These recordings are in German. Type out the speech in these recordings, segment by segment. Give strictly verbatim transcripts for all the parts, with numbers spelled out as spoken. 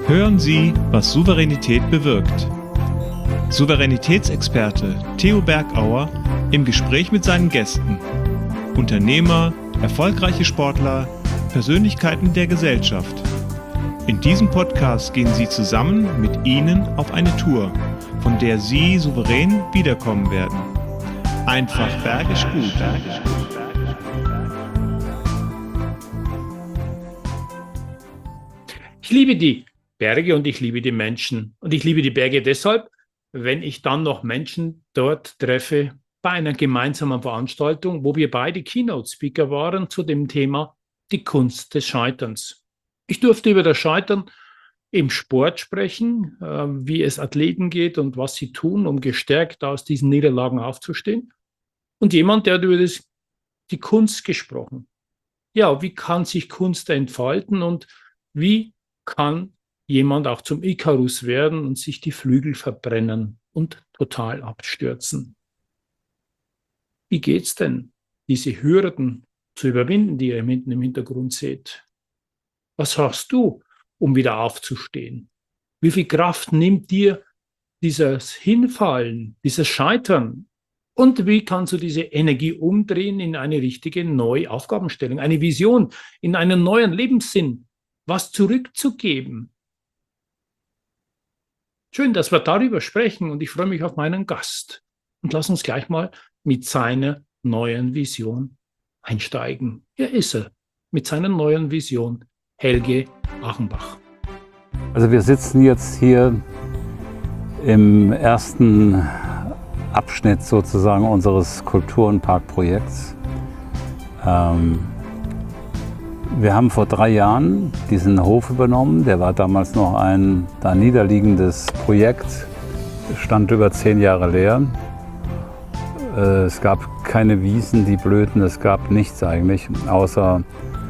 Hören Sie, was Souveränität bewirkt. Souveränitätsexperte Theo Bergauer im Gespräch mit seinen Gästen. Unternehmer, erfolgreiche Sportler, Persönlichkeiten der Gesellschaft. In diesem Podcast gehen Sie zusammen mit Ihnen auf eine Tour, von der Sie souverän wiederkommen werden. Einfach bergisch gut. Ich liebe die Berge und ich liebe die Menschen. Und ich liebe die Berge deshalb, wenn ich dann noch Menschen dort treffe bei einer gemeinsamen Veranstaltung, wo wir beide Keynote-Speaker waren zu dem Thema die Kunst des Scheiterns. Ich durfte über das Scheitern im Sport sprechen, äh, wie es Athleten geht und was sie tun, um gestärkt aus diesen Niederlagen aufzustehen. Und jemand, der hat über das, die Kunst gesprochen. Ja, wie kann sich Kunst entfalten und wie kann jemand auch zum Ikarus werden und sich die Flügel verbrennen und total abstürzen? Wie geht's denn, diese Hürden zu überwinden, die ihr hinten im Hintergrund seht? Was hast du, um wieder aufzustehen? Wie viel Kraft nimmt dir dieses Hinfallen, dieses Scheitern? Und wie kannst du diese Energie umdrehen in eine richtige neue Aufgabenstellung, eine Vision, in einen neuen Lebenssinn, was zurückzugeben? Schön, dass wir darüber sprechen und ich freue mich auf meinen Gast. Und lass uns gleich mal mit seiner neuen Vision einsteigen. Hier ist er mit seiner neuen Vision, Helge Achenbach. Also wir sitzen jetzt hier im ersten Abschnitt sozusagen unseres Kultur- und Parkprojekts. Ähm, wir haben vor drei Jahren diesen Hof übernommen. Der war damals noch ein da niederliegendes Projekt, stand über zehn Jahre leer. Äh, es gab keine Wiesen, die blühten, es gab nichts eigentlich, außer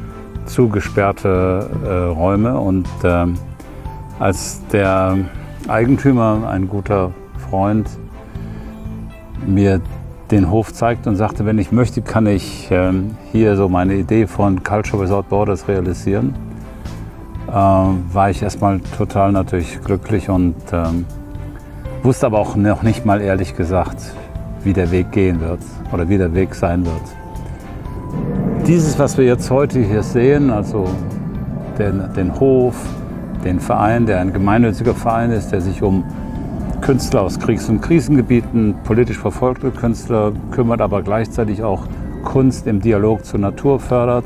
zugesperrte äh, Räume. Und äh, als der Eigentümer, ein guter Freund, mir den Hof zeigt und sagte, wenn ich möchte, kann ich äh, hier so meine Idee von Culture Without Borders realisieren, äh, war ich erstmal total natürlich glücklich und äh, wusste aber auch noch nicht mal ehrlich gesagt, wie der Weg gehen wird oder wie der Weg sein wird. Dieses, was wir jetzt heute hier sehen, also den, den Hof, den Verein, der ein gemeinnütziger Verein ist, der sich um Künstler aus Kriegs- und Krisengebieten, politisch verfolgte Künstler kümmert, aber gleichzeitig auch Kunst im Dialog zur Natur fördert.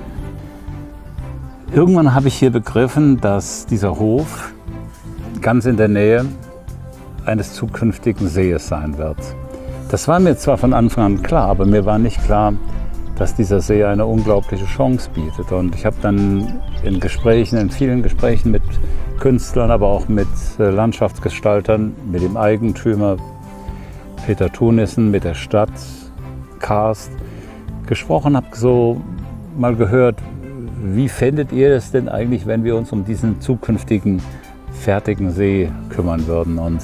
Irgendwann habe ich hier begriffen, dass dieser Hof ganz in der Nähe eines zukünftigen Sees sein wird. Das war mir zwar von Anfang an klar, aber mir war nicht klar, dass dieser See eine unglaubliche Chance bietet. Und ich habe dann in Gesprächen, in vielen Gesprächen mit Künstlern, aber auch mit Landschaftsgestaltern, mit dem Eigentümer Peter Thunissen, mit der Stadt Karst gesprochen, habe so mal gehört, wie fändet ihr es denn eigentlich, wenn wir uns um diesen zukünftigen fertigen See kümmern würden? Und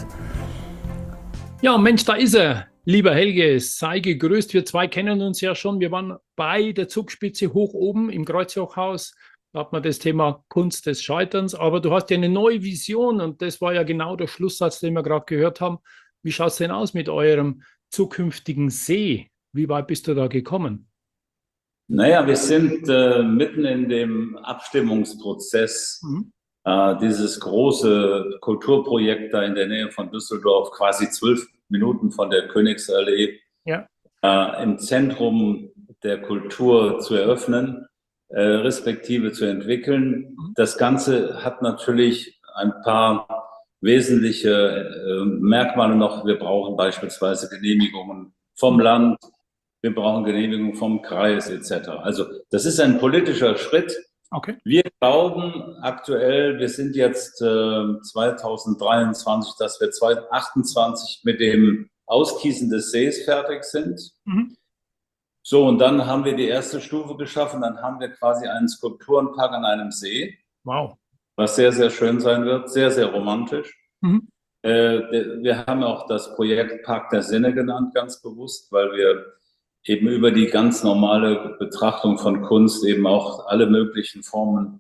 ja, Mensch, da ist er. Lieber Helge, sei gegrüßt. Wir zwei kennen uns ja schon. Wir waren bei der Zugspitze hoch oben im Kreuzhochhaus. Da hat man das Thema Kunst des Scheiterns. Aber du hast ja eine neue Vision und das war ja genau der Schlusssatz, den wir gerade gehört haben. Wie schaut es denn aus mit eurem zukünftigen See? Wie weit bist du da gekommen? Naja, wir sind äh, mitten in dem Abstimmungsprozess. Mhm. Äh, dieses große Kulturprojekt da in der Nähe von Düsseldorf, quasi zwölf Minuten von der Königsallee, ja. äh, im Zentrum der Kultur zu eröffnen, äh, respektive zu entwickeln. Mhm. Das Ganze hat natürlich ein paar wesentliche äh, Merkmale noch. Wir brauchen beispielsweise Genehmigungen vom Land, wir brauchen Genehmigungen vom Kreis et cetera. Also das ist ein politischer Schritt. Okay. Wir glauben aktuell, wir sind jetzt äh, zweitausenddreiundzwanzig, dass wir zweitausendachtundzwanzig mit dem Auskießen des Sees fertig sind. Mhm. So, und dann haben wir die erste Stufe geschaffen, dann haben wir quasi einen Skulpturenpark an einem See. Wow. Was sehr, sehr schön sein wird, sehr, sehr romantisch. Mhm. Äh, wir haben auch das Projekt Park der Sinne genannt, ganz bewusst, weil wir eben über die ganz normale Betrachtung von Kunst eben auch alle möglichen Formen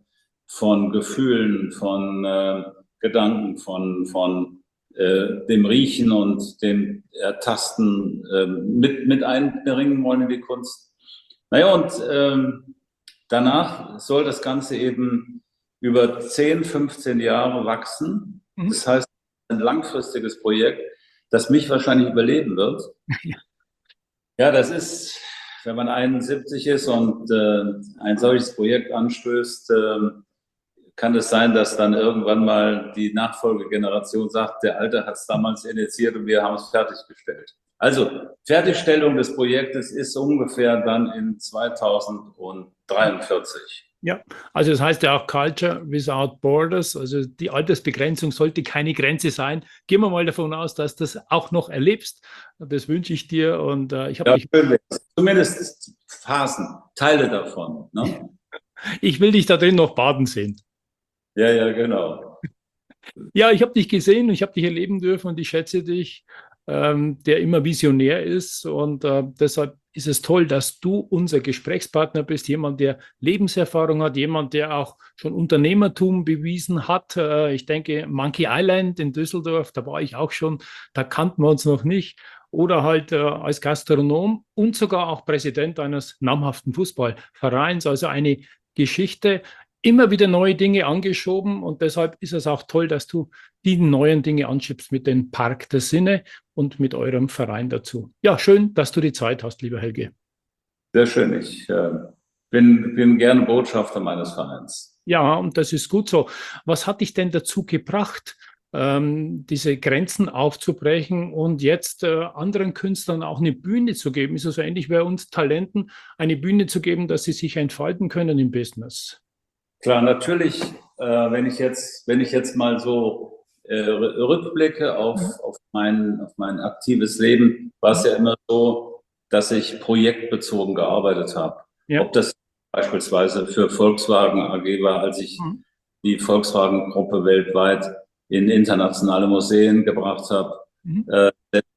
von Gefühlen, von äh, Gedanken, von, von äh, dem Riechen und dem Ertasten äh, mit, mit einbringen wollen in die Kunst. Naja, und ähm, danach soll das Ganze eben über zehn, fünfzehn Jahre wachsen. Mhm. Das heißt, ein langfristiges Projekt, das mich wahrscheinlich überleben wird. Ja, ja, das ist, wenn man einundsiebzig ist und äh, ein solches Projekt anstößt, äh, kann es sein, dass dann irgendwann mal die Nachfolgegeneration sagt, der Alte hat es damals initiiert und wir haben es fertiggestellt. Also Fertigstellung des Projektes ist ungefähr dann in zweitausenddreiundvierzig. Ja, also das heißt ja auch Culture without Borders, also die Altersbegrenzung sollte keine Grenze sein. Gehen wir mal davon aus, dass du das auch noch erlebst. Das wünsche ich dir und äh, ich habe ja, dich... Zumindest Phasen, Teile davon. Ne? Ich will dich da drin noch baden sehen. Ja, ja, genau. Ja, ich habe dich gesehen, ich habe dich erleben dürfen und ich schätze dich, ähm, der immer visionär ist und äh, deshalb ist es toll, dass du unser Gesprächspartner bist, jemand, der Lebenserfahrung hat, jemand, der auch schon Unternehmertum bewiesen hat. Äh, ich denke, Monkey Island in Düsseldorf, da war ich auch schon, da kannten wir uns noch nicht. Oder halt äh, als Gastronom und sogar auch Präsident eines namhaften Fußballvereins, also eine Geschichte, immer wieder neue Dinge angeschoben und deshalb ist es auch toll, dass du die neuen Dinge anschiebst mit dem Park der Sinne und mit eurem Verein dazu. Ja, schön, dass du die Zeit hast, lieber Helge. Sehr schön. Ich äh, bin, bin gerne Botschafter meines Vereins. Ja, und das ist gut so. Was hat dich denn dazu gebracht, ähm, diese Grenzen aufzubrechen und jetzt äh, anderen Künstlern auch eine Bühne zu geben? Ist es so ähnlich wie uns Talenten, eine Bühne zu geben, dass sie sich entfalten können im Business? Klar, natürlich, äh, wenn ich jetzt, wenn ich jetzt mal so äh, rückblicke auf, mhm. auf, mein, auf mein aktives Leben, war es mhm. ja immer so, dass ich projektbezogen gearbeitet habe. Ja. Ob das beispielsweise für Volkswagen A G war, als ich mhm. die Volkswagen-Gruppe weltweit in internationale Museen gebracht habe, mhm. äh,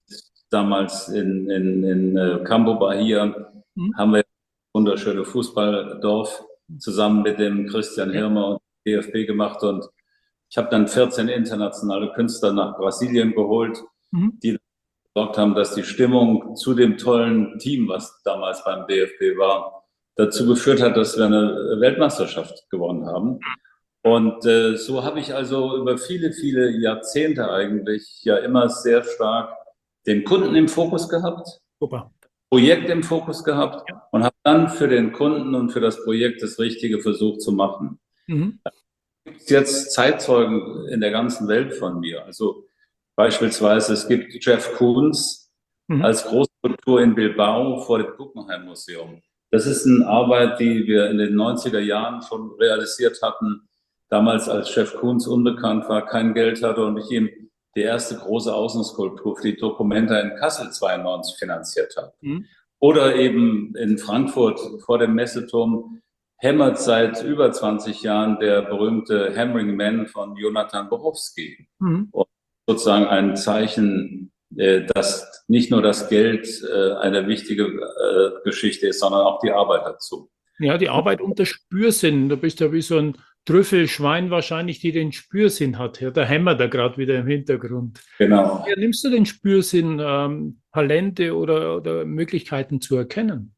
damals in, in, in äh, Campo Bahia mhm. haben wir ein wunderschönes Fußballdorf zusammen mit dem Christian Hirmer und D F B gemacht und ich habe dann vierzehn internationale Künstler nach Brasilien geholt, mhm. die gesorgt haben, dass die Stimmung zu dem tollen Team, was damals beim D F B war, dazu geführt hat, dass wir eine Weltmeisterschaft gewonnen haben. Und äh, so habe ich also über viele, viele Jahrzehnte eigentlich ja immer sehr stark den Kunden im Fokus gehabt. Super. Projekt im Fokus gehabt ja. und habe dann für den Kunden und für das Projekt das Richtige versucht zu machen. Mhm. Es gibt jetzt Zeitzeugen in der ganzen Welt von mir. Also beispielsweise, es gibt Jeff Koons mhm. als Großskulptur in Bilbao vor dem Guggenheim Museum. Das ist eine Arbeit, die wir in den neunziger Jahren schon realisiert hatten. Damals, als Jeff Koons unbekannt war, kein Geld hatte und ich ihm die erste große Außenskulptur für die Documenta in Kassel zweiundneunzig finanziert habe. Mhm. Oder eben in Frankfurt vor dem Messeturm hämmert seit über zwanzig Jahren der berühmte Hammering Man von Jonathan Borowski. Mhm. Und sozusagen ein Zeichen, dass nicht nur das Geld eine wichtige Geschichte ist, sondern auch die Arbeit dazu. Ja, die Arbeit und der Spürsinn. Du bist ja wie so ein Trüffelschwein wahrscheinlich, die den Spürsinn hat. Ja, der hämmert da gerade wieder im Hintergrund. Genau. Ja, nimmst du den Spürsinn, ähm, Talente oder, oder Möglichkeiten zu erkennen?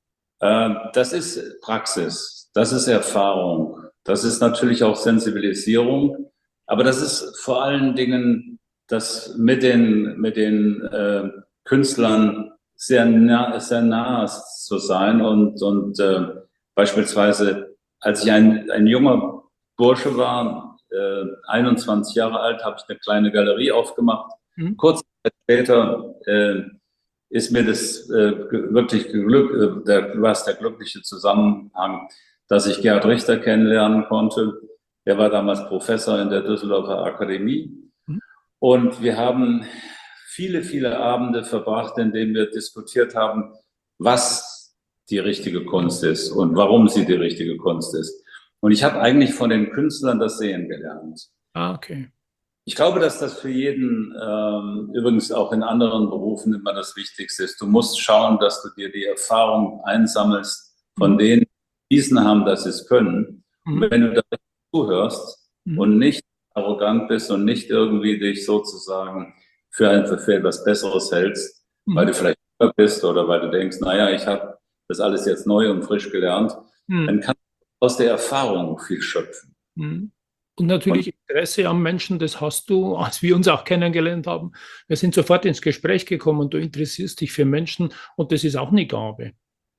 Äh, das ist Praxis, das ist Erfahrung, das ist natürlich auch Sensibilisierung, aber das ist vor allen Dingen das mit den, mit den äh, Künstlern sehr nah, sehr nah zu sein und, und äh, beispielsweise als ich ein, ein junger Bursche war, äh, einundzwanzig Jahre alt, habe ich eine kleine Galerie aufgemacht. Mhm. Kurz später äh, ist mir das äh, wirklich Glück, äh, der, was der glückliche Zusammenhang, dass ich Gerhard Richter kennenlernen konnte. Er war damals Professor in der Düsseldorfer Akademie. Mhm. Und wir haben viele, viele Abende verbracht, in denen wir diskutiert haben, was die richtige Kunst ist und warum sie die richtige Kunst ist. Und ich habe eigentlich von den Künstlern das Sehen gelernt. Ah, okay. Ich glaube, dass das für jeden, ähm, übrigens auch in anderen Berufen immer das Wichtigste ist. Du musst schauen, dass du dir die Erfahrung einsammelst von mhm. denen, die diesen haben, dass sie es können. Mhm. Und wenn du das zuhörst Mhm. und nicht arrogant bist und nicht irgendwie dich sozusagen für, ein, für etwas Besseres hältst, Mhm. weil du vielleicht jünger bist oder weil du denkst, naja, ich habe das alles jetzt neu und frisch gelernt, Mhm. dann kannst du aus der Erfahrung viel schöpfen. Mhm. Und natürlich Interesse am Menschen, das hast du, als wir uns auch kennengelernt haben. Wir sind sofort ins Gespräch gekommen und du interessierst dich für Menschen und das ist auch eine Gabe.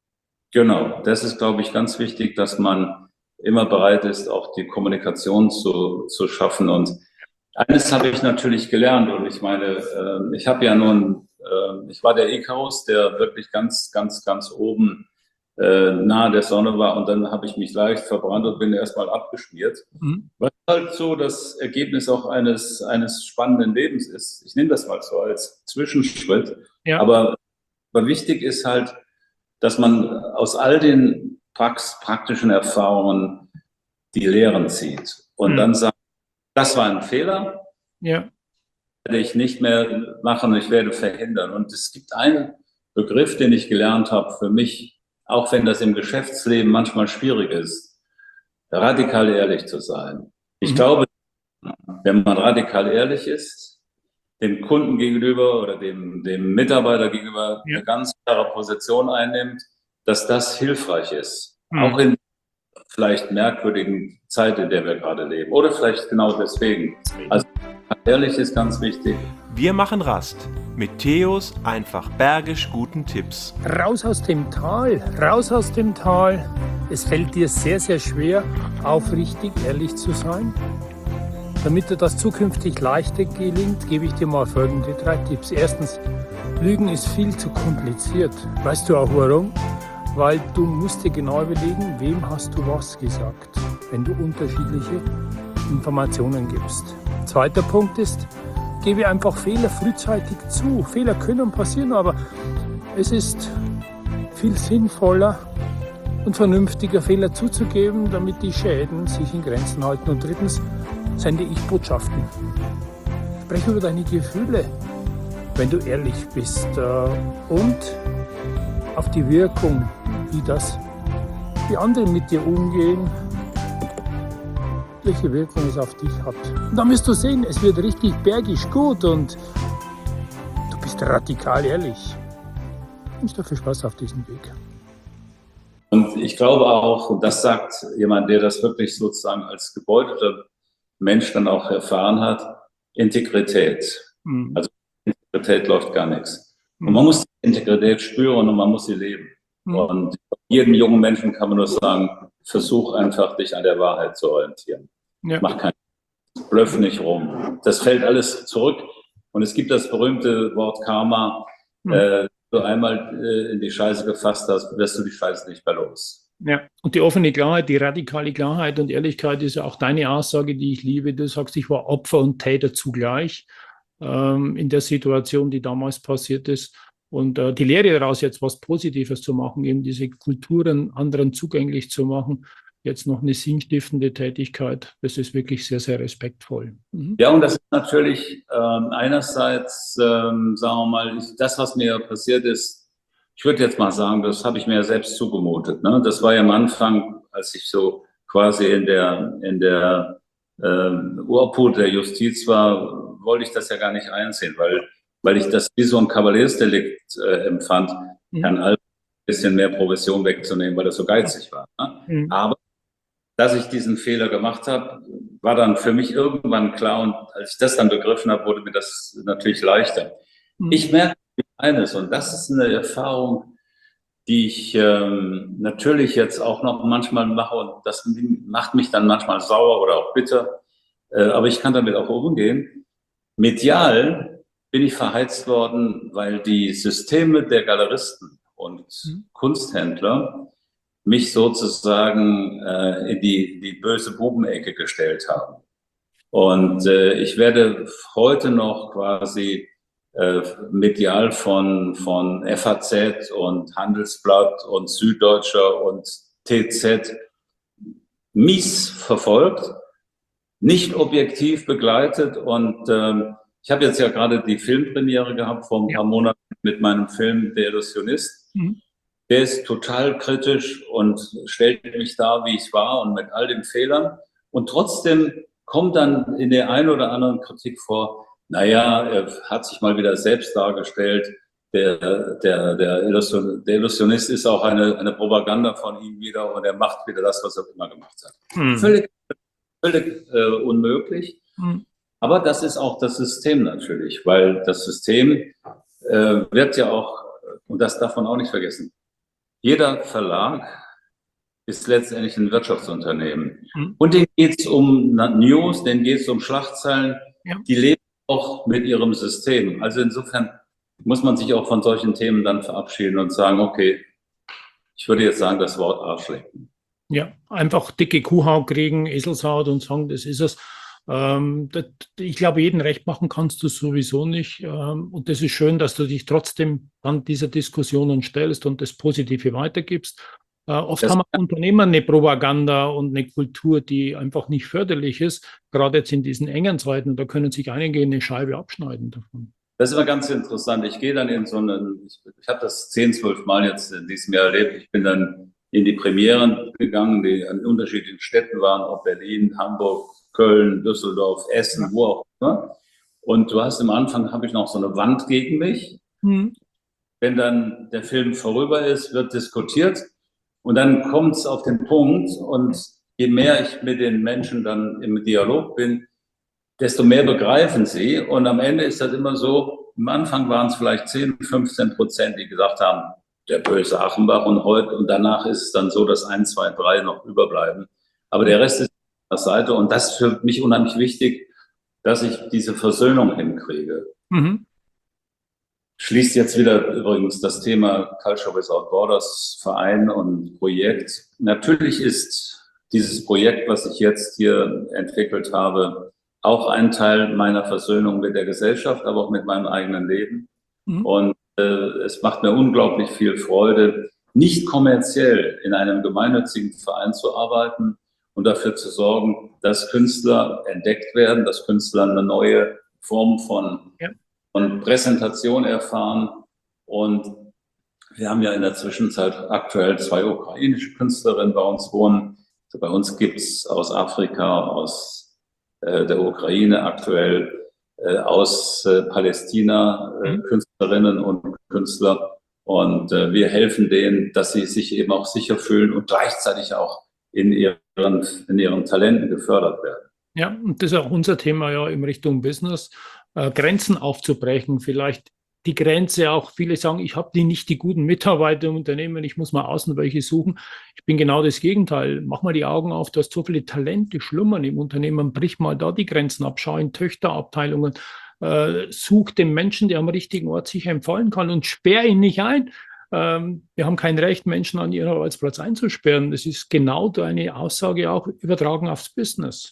Genau, das ist, glaube ich, ganz wichtig, dass man immer bereit ist, auch die Kommunikation zu, zu schaffen. Und eines habe ich natürlich gelernt und ich meine, äh, ich habe ja nun, äh, ich war der Ikarus, der wirklich ganz, ganz, ganz oben äh, nahe der Sonne war und dann habe ich mich leicht verbrannt und bin erstmal abgeschmiert. Mhm. Was halt so das Ergebnis auch eines, eines spannenden Lebens ist. Ich nehme das mal so als Zwischenschritt. Ja. Aber, aber wichtig ist halt, dass man aus all den Prax praktischen Erfahrungen die Lehren zieht und Mhm. dann sagt, das war ein Fehler, Ja. werde ich nicht mehr machen, ich werde verhindern. Und es gibt einen Begriff, den ich gelernt habe für mich, auch wenn das im Geschäftsleben manchmal schwierig ist, radikal ehrlich zu sein. Ich Mhm. glaube, wenn man radikal ehrlich ist, dem Kunden gegenüber oder dem, dem Mitarbeiter gegenüber Ja. eine ganz klare Position einnimmt, dass das hilfreich ist. Mhm. Auch in vielleicht merkwürdigen Zeit, in der wir gerade leben. Oder vielleicht genau deswegen. Also ehrlich ist ganz wichtig. Wir machen Rast mit Theos einfach bergisch guten Tipps. Raus aus dem Tal, raus aus dem Tal. Es fällt dir sehr, sehr schwer, aufrichtig ehrlich zu sein. Damit dir das zukünftig leichter gelingt, gebe ich dir mal folgende drei Tipps. Erstens, Lügen ist viel zu kompliziert. Weißt du auch warum? Weil du musst dir genau überlegen, wem hast du was gesagt, wenn du unterschiedliche Informationen gibst. Zweiter Punkt ist, gebe einfach Fehler frühzeitig zu. Fehler können passieren, aber es ist viel sinnvoller und vernünftiger, Fehler zuzugeben, damit die Schäden sich in Grenzen halten. Und drittens, sende ich Botschaften. Spreche über deine Gefühle, wenn du ehrlich bist. Und auf die Wirkung, wie das, wie andere mit dir umgehen, welche Wirkung es auf dich hat. Und dann wirst du sehen, es wird richtig bergisch gut und du bist radikal ehrlich. Ich wünsche dir viel Spaß auf diesem Weg. Und ich glaube auch, und das sagt jemand, der das wirklich sozusagen als gebeutelter Mensch dann auch erfahren hat, Integrität. Mhm. Also Integrität läuft gar nichts. Mhm. Und man muss die Integrität spüren und man muss sie leben. Mhm. Und jedem jungen Menschen kann man nur sagen, versuch einfach, dich an der Wahrheit zu orientieren. Ja. Mach keinen Bluff nicht rum. Das fällt alles zurück. Und es gibt das berühmte Wort Karma. Mhm. Äh, wenn du einmal äh, in die Scheiße gefasst hast, wirst du die Scheiße nicht mehr los. Ja, und die offene Klarheit, die radikale Klarheit und Ehrlichkeit ist ja auch deine Aussage, die ich liebe. Du sagst, ich war Opfer und Täter zugleich ähm, in der Situation, die damals passiert ist. Und äh, die Lehre daraus, jetzt was Positives zu machen, eben diese Kulturen anderen zugänglich zu machen, jetzt noch eine sinnstiftende Tätigkeit, das ist wirklich sehr, sehr respektvoll. Mhm. Ja, und das ist natürlich ähm, einerseits, ähm, sagen wir mal, ich, das, was mir passiert ist, ich würde jetzt mal sagen, das habe ich mir ja selbst zugemutet. Ne? Das war ja am Anfang, als ich so quasi in der, in der ähm, Obhut der Justiz war, wollte ich das ja gar nicht einsehen, weil, weil ich das wie so ein Kavaliersdelikt äh, empfand, Mhm. Herrn Albert ein bisschen mehr Provision wegzunehmen, weil er so geizig war. Ne? Mhm. Aber dass ich diesen Fehler gemacht habe, war dann für mich irgendwann klar. Und als ich das dann begriffen habe, wurde mir das natürlich leichter. Mhm. Ich merke eines, und das ist eine Erfahrung, die ich ähm, natürlich jetzt auch noch manchmal mache, und das macht mich dann manchmal sauer oder auch bitter, äh, aber ich kann damit auch umgehen. Medial bin ich verheizt worden, weil die Systeme der Galeristen und Mhm. Kunsthändler mich sozusagen äh, in die, die böse Bubenecke gestellt haben. Und äh, ich werde heute noch quasi äh, medial von, von F A Z und Handelsblatt und Süddeutscher und T Z mies verfolgt, nicht objektiv begleitet. Und ähm, ich habe jetzt ja gerade die Filmpremiere gehabt vor ein Ja. paar Monaten mit meinem Film Der Illusionist. Mhm. Der ist total kritisch und stellt mich da, wie ich war und mit all den Fehlern. Und trotzdem kommt dann in der einen oder anderen Kritik vor, naja, er hat sich mal wieder selbst dargestellt. Der, der, der, Illusion, der Illusionist ist auch eine, eine Propaganda von ihm wieder und er macht wieder das, was er immer gemacht hat. Hm. Völlig, völlig äh, unmöglich. Hm. Aber das ist auch das System natürlich, weil das System äh, wird ja auch, und das darf man auch nicht vergessen, jeder Verlag ist letztendlich ein Wirtschaftsunternehmen. Hm. Und denen geht es um News, denen geht es um Schlagzeilen, ja. Die leben auch mit ihrem System. Also insofern muss man sich auch von solchen Themen dann verabschieden und sagen, okay, ich würde jetzt sagen, das Wort Arschlecken. Ja, einfach dicke Kuhhaut kriegen, Eselshaut und sagen, das ist es. Ähm, das, ich glaube, jeden recht machen kannst du sowieso nicht. Ähm, und das ist schön, dass du dich trotzdem an dieser Diskussionen stellst und das Positive weitergibst. Äh, oft das haben Unternehmer eine Propaganda und eine Kultur, die einfach nicht förderlich ist, gerade jetzt in diesen engen Zeiten. Da können sich einige eine Scheibe abschneiden davon. Das ist immer ganz interessant. Ich gehe dann in so einen, ich, ich habe das zehn, zwölf Mal jetzt in diesem Jahr erlebt. Ich bin dann in die Premieren gegangen, die an unterschiedlichen Städten waren, ob Berlin, Hamburg, Köln, Düsseldorf, Essen, wo auch immer. Und du hast am Anfang, habe ich noch so eine Wand gegen mich. Mhm. Wenn dann der Film vorüber ist, wird diskutiert und dann kommt es auf den Punkt und je mehr ich mit den Menschen dann im Dialog bin, desto mehr begreifen sie. Und am Ende ist das immer so, am Anfang waren es vielleicht zehn, fünfzehn Prozent, die gesagt haben, der böse Achenbach und heute, und danach ist es dann so, dass ein, zwei, drei noch überbleiben. Aber der Rest ist auf der Seite und das ist für mich unheimlich wichtig, dass ich diese Versöhnung hinkriege. Mhm. Schließt jetzt wieder übrigens das Thema Culture Without Borders Verein und Projekt. Natürlich ist dieses Projekt, was ich jetzt hier entwickelt habe, auch ein Teil meiner Versöhnung mit der Gesellschaft, aber auch mit meinem eigenen Leben. Mhm. Und äh, es macht mir unglaublich viel Freude, nicht kommerziell in einem gemeinnützigen Verein zu arbeiten und dafür zu sorgen, dass Künstler entdeckt werden, dass Künstler eine neue Form von, ja. von Präsentation erfahren. Und wir haben ja in der Zwischenzeit aktuell zwei ukrainische Künstlerinnen bei uns wohnen. Also bei uns gibt's aus Afrika, aus der Ukraine aktuell, äh, aus äh, Palästina äh, Künstlerinnen und Künstler. Und äh, wir helfen denen, dass sie sich eben auch sicher fühlen und gleichzeitig auch in ihren, in ihren Talenten gefördert werden. Ja, und das ist auch unser Thema ja in Richtung Business, äh, Grenzen aufzubrechen, vielleicht die Grenze auch, viele sagen, ich habe die nicht die guten Mitarbeiter im Unternehmen, ich muss mal außen welche suchen. Ich bin genau das Gegenteil. Mach mal die Augen auf, du hast so viele Talente schlummern im Unternehmen, brich mal da die Grenzen ab, schau in Töchterabteilungen, äh, such den Menschen, der am richtigen Ort sich empfallen kann und sperr ihn nicht ein. Ähm, wir haben kein Recht, Menschen an ihren Arbeitsplatz einzusperren. Das ist genau deine Aussage auch übertragen aufs Business.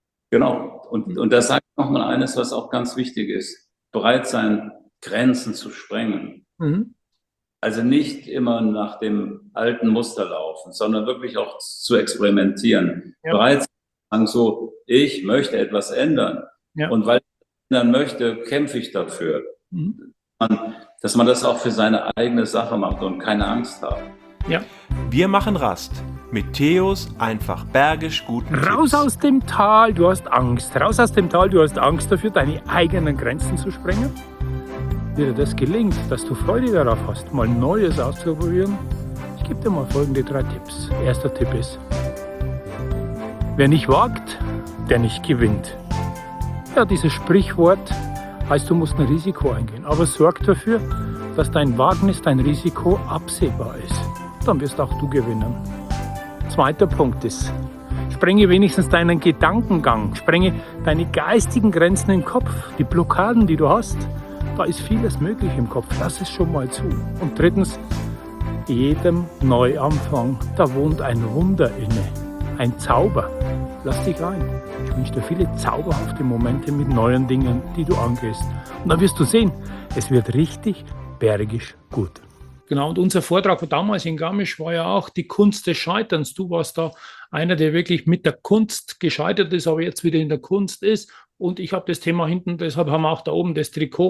Genau. Und, und da sage ich nochmal eines, was auch ganz wichtig ist. Bereit sein, Grenzen zu sprengen. Mhm. Also nicht immer nach dem alten Muster laufen, sondern wirklich auch zu experimentieren. Ja. Bereit zu sagen, so, ich möchte etwas ändern. Ja. Und weil ich ändern möchte, kämpfe ich dafür. Mhm. Man, dass man das auch für seine eigene Sache macht und keine Angst hat. Ja. Wir machen Rast mit Theos einfach bergisch guten Raus Tipps. Aus dem Tal, du hast Angst. Raus aus dem Tal, du hast Angst dafür, deine eigenen Grenzen zu sprengen. Wie dir das gelingt, dass du Freude darauf hast, mal Neues auszuprobieren, ich gebe dir mal folgende drei Tipps. Erster Tipp ist, wer nicht wagt, der nicht gewinnt. Ja, dieses Sprichwort heißt, du musst ein Risiko eingehen, aber sorg dafür, dass dein Wagnis, dein Risiko absehbar ist. Dann wirst auch du gewinnen. Zweiter Punkt ist, sprenge wenigstens deinen Gedankengang, sprenge deine geistigen Grenzen im Kopf, die Blockaden, die du hast. Da ist vieles möglich im Kopf, lass es schon mal zu. Und drittens, jedem Neuanfang, da wohnt ein Wunder inne, ein Zauber. Lass dich ein. Ich wünsche dir viele zauberhafte Momente mit neuen Dingen, die du angehst. Und dann wirst du sehen, es wird richtig bergisch gut. Genau, und unser Vortrag von damals in Garmisch war ja auch die Kunst des Scheiterns. Du warst da einer, der wirklich mit der Kunst gescheitert ist, aber jetzt wieder in der Kunst ist. Und ich habe das Thema hinten, deshalb haben wir auch da oben das Trikot.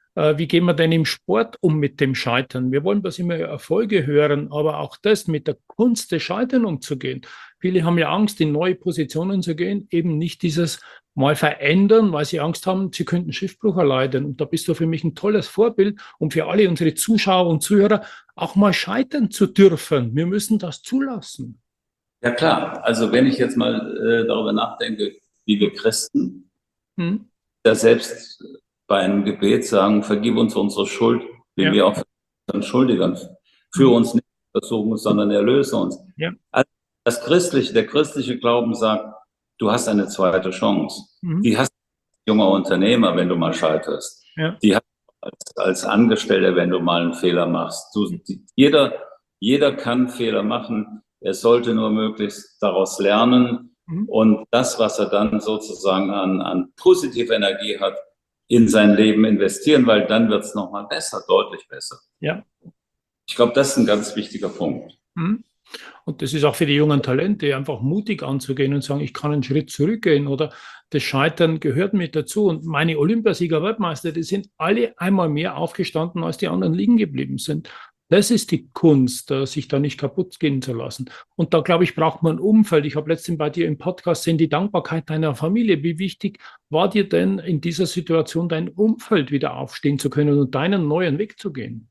Äh, wie gehen wir denn im Sport um mit dem Scheitern? Wir wollen bloß immer Erfolge hören, aber auch das mit der Kunst des Scheitern umzugehen. Viele haben ja Angst, in neue Positionen zu gehen, eben nicht dieses mal verändern, weil sie Angst haben, sie könnten Schiffbruch erleiden. Und da bist du für mich ein tolles Vorbild, um für alle unsere Zuschauer und Zuhörer auch mal scheitern zu dürfen. Wir müssen das zulassen. Ja klar, also wenn ich jetzt mal äh, darüber nachdenke, wie wir Christen hm? da selbst bei einem Gebet sagen, vergib uns unsere Schuld, wie ja. wir auch unseren Schuldigern, führe uns nicht in Versuchung, sondern erlöse uns. Ja. Also das christliche, der christliche Glauben sagt, du hast eine zweite Chance. Mhm. Die hast du als junger Unternehmer, wenn du mal scheiterst. Ja. Die hast du als, als Angestellter, wenn du mal einen Fehler machst. Du, die, jeder, jeder kann Fehler machen. Er sollte nur möglichst daraus lernen mhm. und das, was er dann sozusagen an, an positiver Energie hat, in sein Leben investieren, weil dann wird es nochmal besser, deutlich besser. Ja. Ich glaube, das ist ein ganz wichtiger Punkt. Mhm. Und das ist auch für die jungen Talente, einfach mutig anzugehen und sagen, ich kann einen Schritt zurückgehen oder das Scheitern gehört mit dazu. Und meine Olympiasieger, Weltmeister, die sind alle einmal mehr aufgestanden, als die anderen liegen geblieben sind. Das ist die Kunst, sich da nicht kaputt gehen zu lassen. Und da, glaube ich, braucht man ein Umfeld. Ich habe letztens bei dir im Podcast gesehen, die Dankbarkeit deiner Familie. Wie wichtig war dir denn in dieser Situation dein Umfeld wieder aufstehen zu können und deinen neuen Weg zu gehen?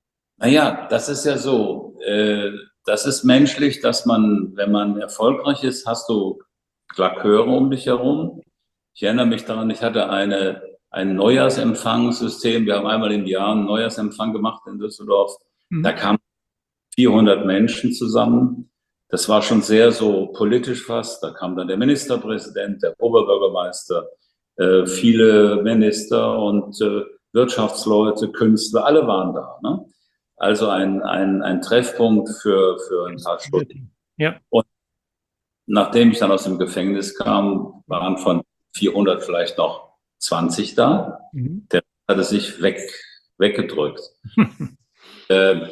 Naja, das ist ja so. Äh, das ist menschlich, dass man, wenn man erfolgreich ist, hast du Klaköre um dich herum. Ich erinnere mich daran, ich hatte eine, ein Neujahrsempfangssystem. Wir haben einmal im Jahr einen Neujahrsempfang gemacht in Düsseldorf. Da kamen vierhundert Menschen zusammen. Das war schon sehr so politisch fast. Da kam dann der Ministerpräsident, der Oberbürgermeister, äh, viele Minister und äh, Wirtschaftsleute, Künstler, alle waren da. Ne? Also ein, ein, ein Treffpunkt für, für ein paar Stunden. Ja. Und nachdem ich dann aus dem Gefängnis kam, waren von vierhundert vielleicht noch zwanzig da. Mhm. Der hatte sich weg, weggedrückt. Äh,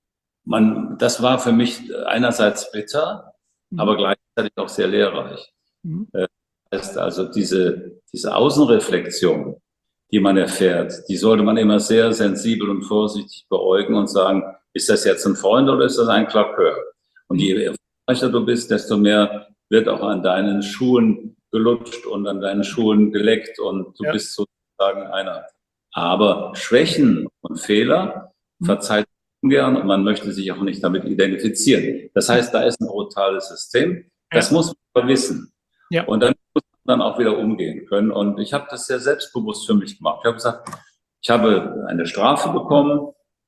man, das war für mich einerseits bitter, mhm. aber gleichzeitig auch sehr lehrreich. Mhm. Äh, das heißt also, diese, diese Außenreflexion, die man erfährt, die sollte man immer sehr sensibel und vorsichtig beäugen und sagen, ist das jetzt ein Freund oder ist das ein Klakör? Und je erfolgreicher du bist, desto mehr wird auch an deinen Schuhen gelutscht und an deinen Schuhen geleckt und du ja. bist sozusagen einer. Aber Schwächen und Fehler verzeiht ungern und man möchte sich auch nicht damit identifizieren. Das heißt, da ist ein brutales System. Das ja. muss man wissen. Ja. Und dann muss man dann auch wieder umgehen können. Und ich habe das sehr selbstbewusst für mich gemacht. Ich habe gesagt, ich habe eine Strafe bekommen.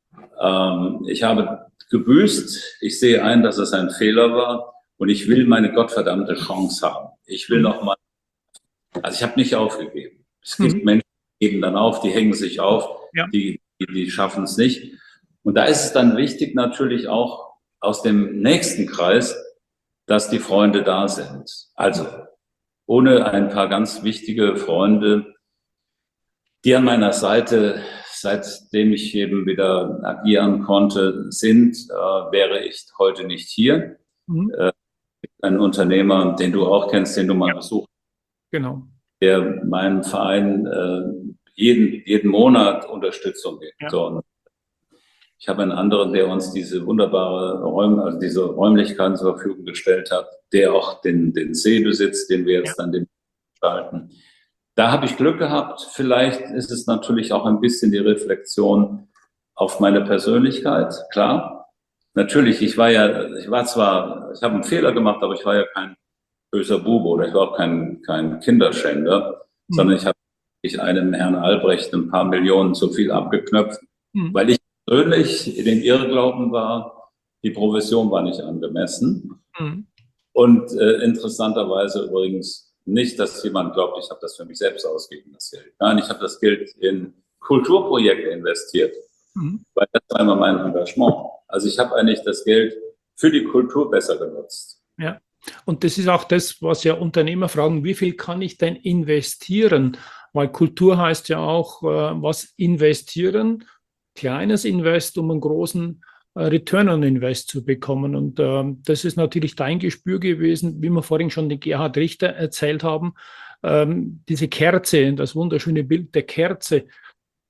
Ähm, ich habe gebüßt. Ich sehe ein, dass es ein Fehler war. Und ich will meine gottverdammte Chance haben. Ich will noch mal. Also ich habe nicht aufgegeben. Es gibt mhm. Menschen, die geben dann auf, die hängen sich auf, ja. die Die, die schaffen es nicht. Und da ist es dann wichtig natürlich auch aus dem nächsten Kreis, dass die Freunde da sind. Also ohne ein paar ganz wichtige Freunde, die an meiner Seite, seitdem ich eben wieder agieren konnte, sind, äh, wäre ich heute nicht hier. Mhm. Äh, ein Unternehmer, den du auch kennst, den du mal ja. besucht hast, genau. der meinem Verein äh, jeden, jeden Monat Unterstützung gibt. Ja. So, und ich habe einen anderen, der uns diese wunderbare Räume, also diese Räumlichkeiten zur Verfügung gestellt hat, der auch den, den See besitzt, den wir jetzt ja. dann gestalten. Da habe ich Glück gehabt. Vielleicht ist es natürlich auch ein bisschen die Reflexion auf meine Persönlichkeit. Klar, natürlich, ich war ja, ich war zwar, ich habe einen Fehler gemacht, aber ich war ja kein böser Bube oder ich war auch kein, kein Kinderschänder, mhm. sondern ich habe ich einem Herrn Albrecht ein paar Millionen zu viel abgeknöpft, mhm. weil ich persönlich in dem Irrglauben war, die Provision war nicht angemessen. Mhm. Und äh, interessanterweise übrigens nicht, dass jemand glaubt, ich habe das für mich selbst ausgegeben, das Geld. Nein, ich habe das Geld in Kulturprojekte investiert, mhm. weil das war immer mein Engagement. Also ich habe eigentlich das Geld für die Kultur besser genutzt. Ja. Und das ist auch das, was ja Unternehmer fragen, wie viel kann ich denn investieren? Weil Kultur heißt ja auch, äh, was investieren, kleines Invest, um einen großen äh, Return on Invest zu bekommen. Und äh, das ist natürlich dein Gespür gewesen, wie wir vorhin schon den Gerhard Richter erzählt haben, ähm, diese Kerze, das wunderschöne Bild der Kerze.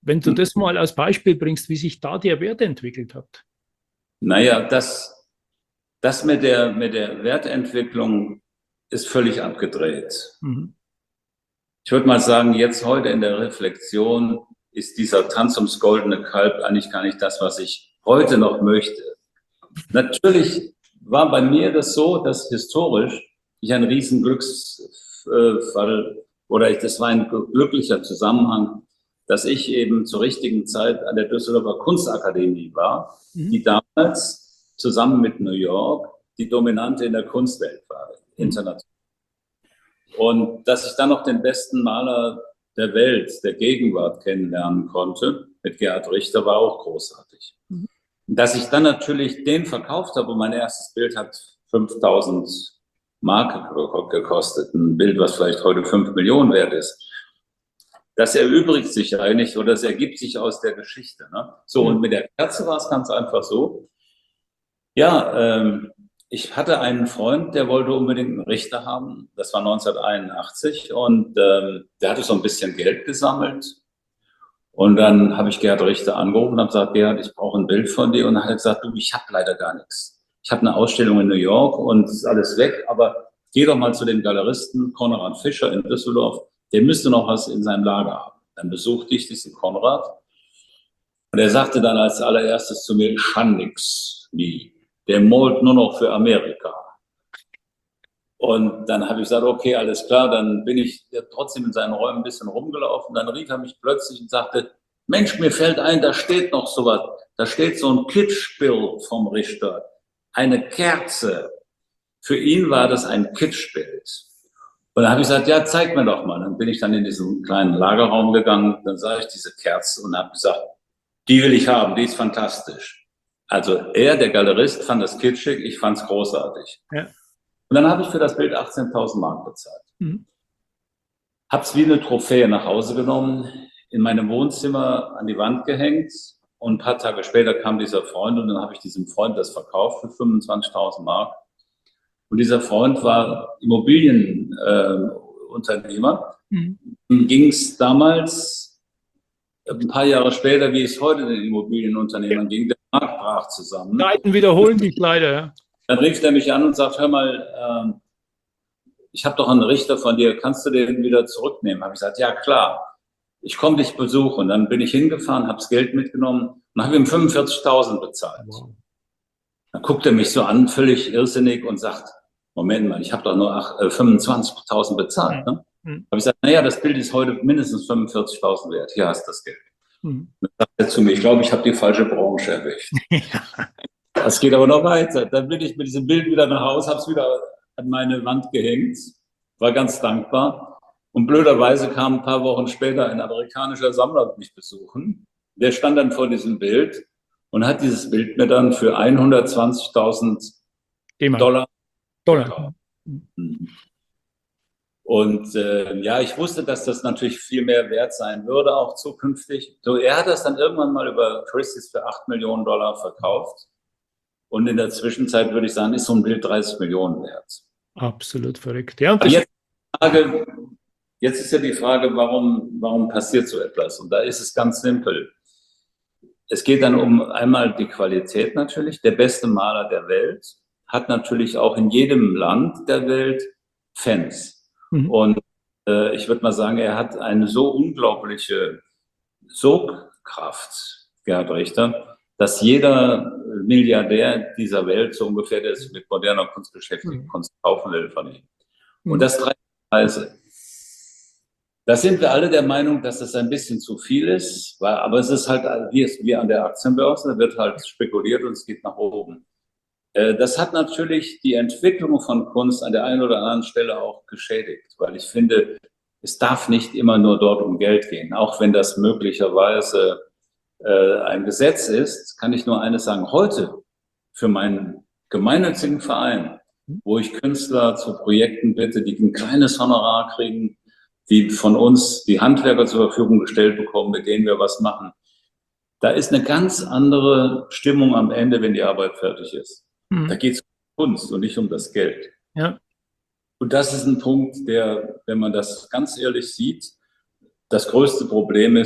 wenn du das mal als Beispiel bringst, wie sich da der Wert entwickelt hat. Naja, das, das mit der, mit der Wertentwicklung ist völlig abgedreht. Mhm. Ich würde mal sagen, jetzt heute in der Reflexion ist dieser Tanz ums goldene Kalb eigentlich gar nicht das, was ich heute noch möchte. Natürlich war bei mir das so, dass historisch ich einen riesen Glücksfall oder ich, das war ein glücklicher Zusammenhang, dass ich eben zur richtigen Zeit an der Düsseldorfer Kunstakademie war, mhm. die damals zusammen mit New York die Dominante in der Kunstwelt war, international. Und dass ich dann noch den besten Maler der Welt, der Gegenwart kennenlernen konnte, mit Gerhard Richter, war auch großartig. Mhm. Dass ich dann natürlich den verkauft habe und mein erstes Bild hat fünftausend Mark gekostet, ein Bild, was vielleicht heute fünf Millionen wert ist. Das erübrigt sich eigentlich oder das ergibt sich aus der Geschichte. Ne? So, und mit der Kerze war es ganz einfach so. Ja, ähm, ich hatte einen Freund, der wollte unbedingt einen Richter haben. Das war neunzehnhunderteinundachtzig und ähm, der hatte so ein bisschen Geld gesammelt. Und dann habe ich Gerhard Richter angerufen und habe gesagt, Gerhard, ich brauche ein Bild von dir. Und dann hat er gesagt, du, ich habe leider gar nichts. Ich habe eine Ausstellung in New York und es ist alles weg, aber geh doch mal zu dem Galeristen Konrad Fischer in Düsseldorf. Der müsste noch was in seinem Lager haben. Dann besuchte ich diesen Konrad und er sagte dann als allererstes zu mir, ich kann nix, nie. Der malt nur noch für Amerika. Und dann habe ich gesagt, okay, alles klar, dann bin ich trotzdem in seinen Räumen ein bisschen rumgelaufen. Dann rief er mich plötzlich und sagte, Mensch, mir fällt ein, da steht noch sowas. Da steht so ein Kitschbild vom Richter. Eine Kerze. Für ihn war das ein Kitschbild. Und dann habe ich gesagt, ja, zeig mir doch mal. Dann bin ich dann in diesen kleinen Lagerraum gegangen, dann sah ich diese Kerze und habe gesagt, die will ich haben, die ist fantastisch. Also er, der Galerist, fand das kitschig, ich fand es großartig. Ja. Und dann habe ich für das Bild achtzehntausend Mark bezahlt. Mhm. Habe es wie eine Trophäe nach Hause genommen, in meinem Wohnzimmer an die Wand gehängt und ein paar Tage später kam dieser Freund und dann habe ich diesem Freund das verkauft für fünfundzwanzigtausend Mark. Und dieser Freund war Immobilienunternehmer. Äh, mhm. Ging es damals, ein paar Jahre später, wie es heute den Immobilienunternehmern ging, der Markt brach zusammen. Zeiten wiederholen sich leider. Ja. Dann rief er mich an und sagt, hör mal, äh, ich habe doch einen Richter von dir, kannst du den wieder zurücknehmen? Habe ich gesagt, ja klar, ich komme dich besuchen. Dann bin ich hingefahren, habe das Geld mitgenommen und habe ihm fünfundvierzigtausend bezahlt. Wow. Dann guckt er mich so an, völlig irrsinnig und sagt, Moment mal, ich habe doch nur äh, fünfundzwanzigtausend bezahlt. Ne? Mhm. Habe ich gesagt, naja, das Bild ist heute mindestens fünfundvierzigtausend wert. Hier hast du das Geld. Mhm. Dann sagt er zu mir, ich glaube, ich habe die falsche Branche erwischt. Das geht aber noch weiter. Dann bin ich mit diesem Bild wieder nach Hause, habe es wieder an meine Wand gehängt, war ganz dankbar. Und blöderweise kam ein paar Wochen später ein amerikanischer Sammler mich besuchen. Der stand dann vor diesem Bild und hat dieses Bild mir dann für hundertzwanzigtausend Dollar Dollar. Und äh, ja, ich wusste, dass das natürlich viel mehr wert sein würde, auch zukünftig. So, er hat das dann irgendwann mal über Christie's für acht Millionen Dollar verkauft. Und in der Zwischenzeit würde ich sagen, ist so ein Bild dreißig Millionen wert. Absolut verrückt. Ja, und jetzt, Frage, jetzt ist ja die Frage, warum, warum passiert so etwas? Und da ist es ganz simpel. Es geht dann um einmal die Qualität natürlich. Der beste Maler der Welt hat natürlich auch in jedem Land der Welt Fans. Mhm. Und äh, ich würde mal sagen, er hat eine so unglaubliche Sogkraft, Gerhard Richter, dass jeder Milliardär dieser Welt so ungefähr, der sich mit moderner Kunst beschäftigt, mhm. Kunst kaufen will von ihm. Und das drei Preise. Da sind wir alle der Meinung, dass das ein bisschen zu viel ist, weil, aber es ist halt wie, es, wie an der Aktienbörse, da wird halt spekuliert und es geht nach oben. Das hat natürlich die Entwicklung von Kunst an der einen oder anderen Stelle auch geschädigt, weil ich finde, es darf nicht immer nur dort um Geld gehen. Auch wenn das möglicherweise äh, ein Gesetz ist, kann ich nur eines sagen. Heute für meinen gemeinnützigen Verein, wo ich Künstler zu Projekten bitte, die ein kleines Honorar kriegen, die von uns die Handwerker zur Verfügung gestellt bekommen, mit denen wir was machen. Da ist eine ganz andere Stimmung am Ende, wenn die Arbeit fertig ist. Da geht es um Kunst und nicht um das Geld. Ja. Und das ist ein Punkt, der, wenn man das ganz ehrlich sieht, das größte Problem ist,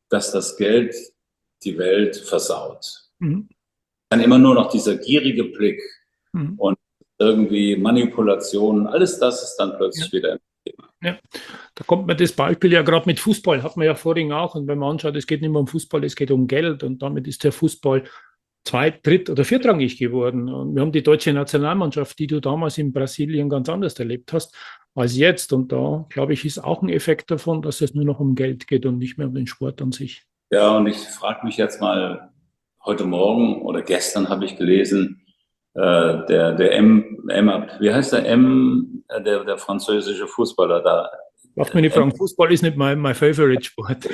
dass das Geld die Welt versaut. Mhm. Dann immer nur noch dieser gierige Blick Mhm. und irgendwie Manipulationen, alles das ist dann plötzlich Ja. wieder ein Thema. Ja, da kommt mir das Beispiel ja gerade mit Fußball, hat man ja vorhin auch. Und wenn man anschaut, es geht nicht mehr um Fußball, es geht um Geld. Und damit ist der Fußball zweit-, dritt- oder viertrangig geworden. Und wir haben die deutsche Nationalmannschaft, die du damals in Brasilien ganz anders erlebt hast als jetzt. Und da, glaube ich, ist auch ein Effekt davon, dass es nur noch um Geld geht und nicht mehr um den Sport an sich. Ja, und ich frage mich jetzt mal, heute Morgen oder gestern habe ich gelesen, äh, der, der M, M, wie heißt der M, äh, der, der französische Fußballer da? Darf man nicht fragen, Fußball ist nicht mein, mein Favorite Sport.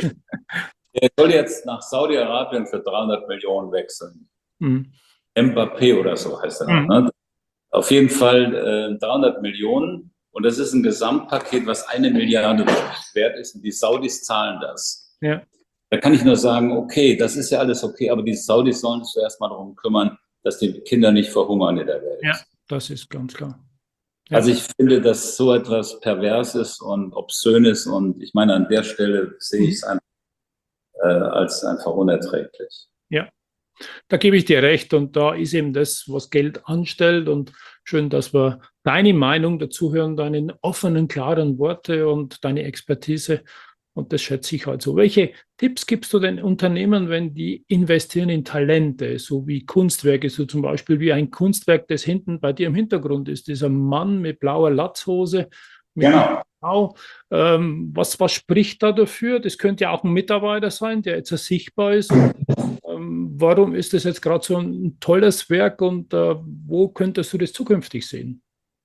Der soll jetzt nach Saudi-Arabien für dreihundert Millionen wechseln. Mhm. Mbappé oder so heißt er. Mhm. Ne? Auf jeden Fall äh, dreihundert Millionen. Und das ist ein Gesamtpaket, was eine Milliarde wert ist. Und die Saudis zahlen das. Ja. Da kann ich nur sagen, okay, das ist ja alles okay, aber die Saudis sollen sich zuerst mal darum kümmern, dass die Kinder nicht verhungern in der Welt. Ja, das ist ganz klar. Ja. Also ich finde, dass so etwas Perverses und Obszönes und ich meine, an der Stelle sehe ich es einfach, äh, als einfach unerträglich. Ja, da gebe ich dir recht und da ist eben das, was Geld anstellt und schön, dass wir deine Meinung dazu hören, deine offenen, klaren Worte und deine Expertise und das schätze ich halt so. Welche Tipps gibst du den Unternehmen, wenn die investieren in Talente, so wie Kunstwerke, so zum Beispiel wie ein Kunstwerk, das hinten bei dir im Hintergrund ist, dieser Mann mit blauer Latzhose, mit Genau. Blau. Ähm, was, was spricht da dafür? Das könnte ja auch ein Mitarbeiter sein, der jetzt sichtbar ist. Ähm, warum ist das jetzt gerade so ein tolles Werk und äh, wo könntest du das zukünftig sehen?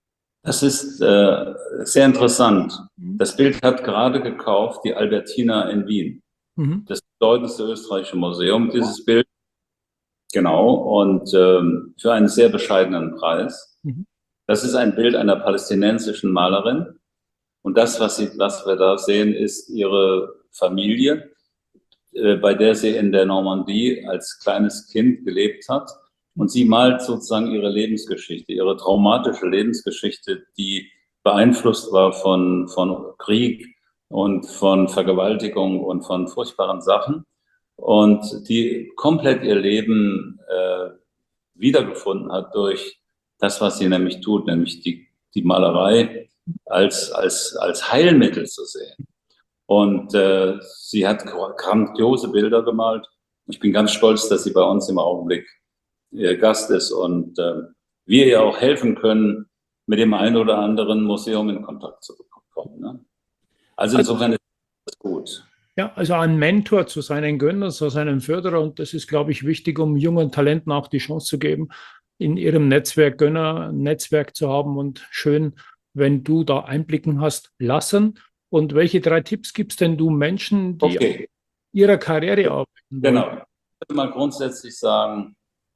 Das ist äh, sehr interessant. Das Bild hat gerade gekauft die Albertina in Wien. Mhm. Das bedeutendste österreichische Museum, dieses Bild. Genau, und ähm, für einen sehr bescheidenen Preis. Mhm. Das ist ein Bild einer palästinensischen Malerin. Und das, was, sie, was wir da sehen, ist ihre Familie, äh, bei der sie in der Normandie als kleines Kind gelebt hat. Und sie malt sozusagen ihre Lebensgeschichte, ihre traumatische Lebensgeschichte, die beeinflusst war von, von Krieg und von Vergewaltigung und von furchtbaren Sachen. Und die komplett ihr Leben äh, wiedergefunden hat durch das, was sie nämlich tut, nämlich die, die Malerei als, als, als Heilmittel zu sehen. Und äh, sie hat grandiose Bilder gemalt. Ich bin ganz stolz, dass sie bei uns im Augenblick ihr Gast ist und äh, wir ihr auch helfen können, mit dem einen oder anderen Museum in Kontakt zu bekommen. Ne? Also insofern ist das gut. Ja, also ein Mentor zu seinen Gönnern, zu seinen Förderer und das ist, glaube ich, wichtig, um jungen Talenten auch die Chance zu geben, in ihrem Netzwerk Gönner, ein Netzwerk zu haben und schön, wenn du da Einblicken hast, lassen. Und welche drei Tipps gibst denn du Menschen, die Okay. an ihrer Karriere arbeiten wollen? Genau. Ich würde mal grundsätzlich sagen,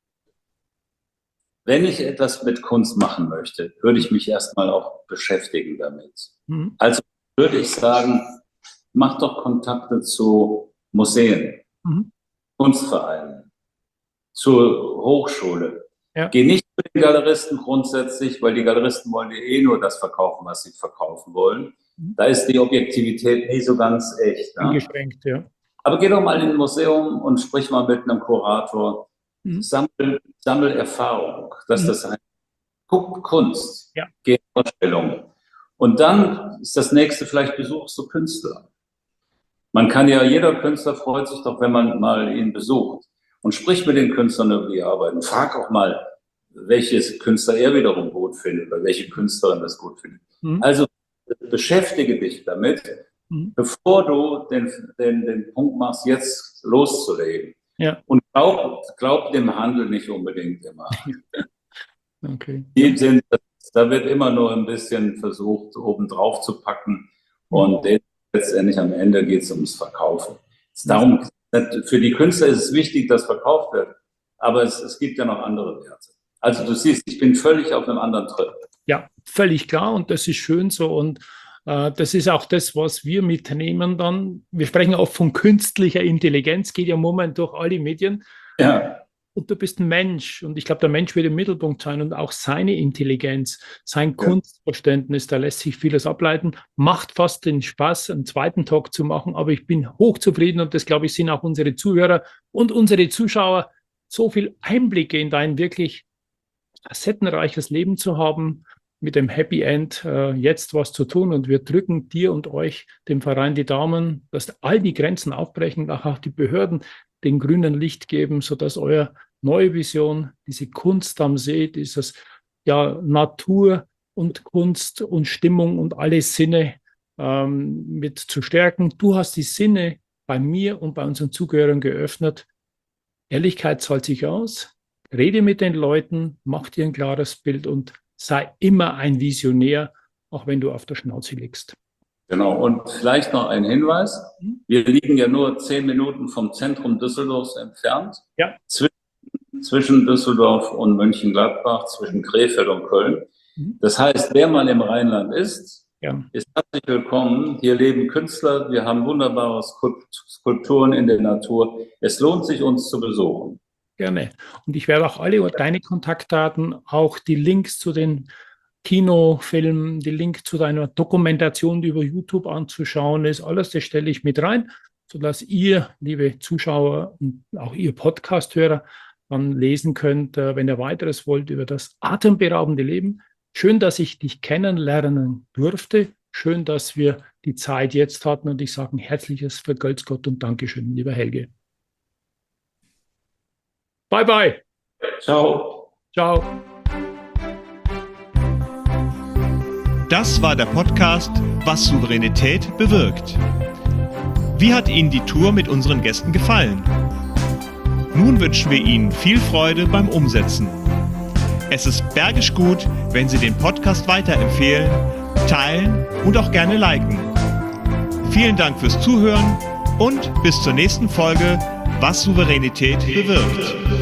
wenn ich etwas mit Kunst machen möchte, würde ich mich erstmal auch beschäftigen damit. Mhm. Also würde ich sagen, mach doch Kontakte zu Museen, Mhm. Kunstvereinen, zur Hochschule. Ja. Geh nicht zu den Galeristen grundsätzlich, weil die Galeristen wollen dir eh nur das verkaufen, was sie verkaufen wollen. Mhm. Da ist die Objektivität nie so ganz echt. Ne? Eingeschränkt, ja. Aber geh doch mal in ein Museum und sprich mal mit einem Kurator. Mhm. Sammel, sammel Erfahrung, dass Mhm. das ein guck Kunst, Ja. geh in Ausstellungen. Und dann ist das nächste, vielleicht besuchst du Künstler. Man kann ja, jeder Künstler freut sich doch, wenn man mal ihn besucht und spricht mit den Künstlern über die Arbeit und frag auch mal, welches Künstler er wiederum gut findet oder welche Künstlerin das gut findet. Mhm. Also beschäftige dich damit, Mhm. bevor du den, den, den Punkt machst, jetzt loszulegen. Ja. Und glaub, glaub dem Handel nicht unbedingt immer. Okay. Die sind, da wird immer nur ein bisschen versucht, oben drauf zu packen. Und letztendlich am Ende geht es ums Verkaufen. Es darum, für die Künstler ist es wichtig, dass verkauft wird. Aber es, es gibt ja noch andere Werte. Also du siehst, ich bin völlig auf einem anderen Trip. Ja, völlig klar und das ist schön so und äh, das ist auch das, was wir mitnehmen dann. Wir sprechen auch von künstlicher Intelligenz, geht ja im Moment durch alle Medien. Ja. und du bist ein Mensch. Und ich glaube, der Mensch wird im Mittelpunkt sein und auch seine Intelligenz, sein ja. Kunstverständnis, da lässt sich vieles ableiten. Macht fast den Spaß, einen zweiten Talk zu machen, aber ich bin hochzufrieden und das, glaube ich, sind auch unsere Zuhörer und unsere Zuschauer, so viel Einblicke in dein wirklich facettenreiches Leben zu haben, mit dem Happy End äh, jetzt was zu tun. Und wir drücken dir und euch, dem Verein, die Daumen, dass all die Grenzen aufbrechen, auch die Behörden den grünen Licht geben, sodass eure neue Vision, diese Kunst am See, dieses ja, Natur und Kunst und Stimmung und alle Sinne ähm, mit zu stärken. Du hast die Sinne bei mir und bei unseren Zuhörern geöffnet. Ehrlichkeit zahlt sich aus. Rede mit den Leuten, mach dir ein klares Bild und sei immer ein Visionär, auch wenn du auf der Schnauze liegst. Genau, und vielleicht noch ein Hinweis. Wir liegen ja nur zehn Minuten vom Zentrum Düsseldorfs entfernt. Ja. Zwischen, zwischen Düsseldorf und Mönchengladbach, zwischen Krefeld und Köln. Das heißt, wer mal im Rheinland ist, ja. ist herzlich willkommen. Hier leben Künstler, wir haben wunderbare Skulpturen in der Natur. Es lohnt sich, uns zu besuchen. Gerne. Und ich werde auch alle deine Kontaktdaten, auch die Links zu den Kinofilmen, die Link zu deiner Dokumentation, die über YouTube anzuschauen ist, alles das stelle ich mit rein, sodass ihr, liebe Zuschauer und auch ihr Podcast-Hörer, dann lesen könnt, wenn ihr weiteres wollt, über das atemberaubende Leben. Schön, dass ich dich kennenlernen durfte. Schön, dass wir die Zeit jetzt hatten und ich sage ein herzliches Vergelt's Gott und Dankeschön, lieber Helge. Bye, bye. Ciao. Ciao. Das war der Podcast Was Souveränität bewirkt. Wie hat Ihnen die Tour mit unseren Gästen gefallen? Nun wünschen wir Ihnen viel Freude beim Umsetzen. Es ist bergisch gut, wenn Sie den Podcast weiterempfehlen, teilen und auch gerne liken. Vielen Dank fürs Zuhören und bis zur nächsten Folge Was Souveränität bewirkt.